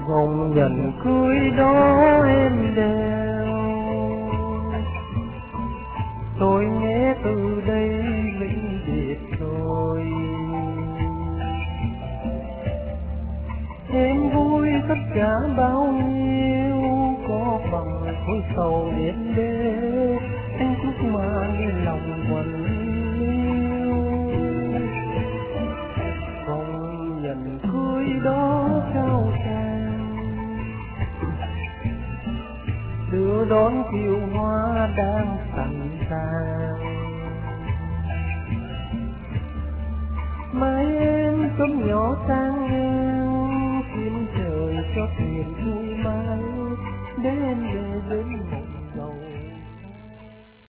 vòng nhận cưới đó em đeo. Tôi nghe từ đây vĩnh biệt rồi. Em vui tất cả bao nhiêu có bằng khối sầu đêm đê, anh chúc mãi lòng vẫn yêu. Vòng nhận cưới đó trao trang, đưa đón kiều hoa đang sẵn sàng. Mai em sớm nhỏ sang em, xin trời cho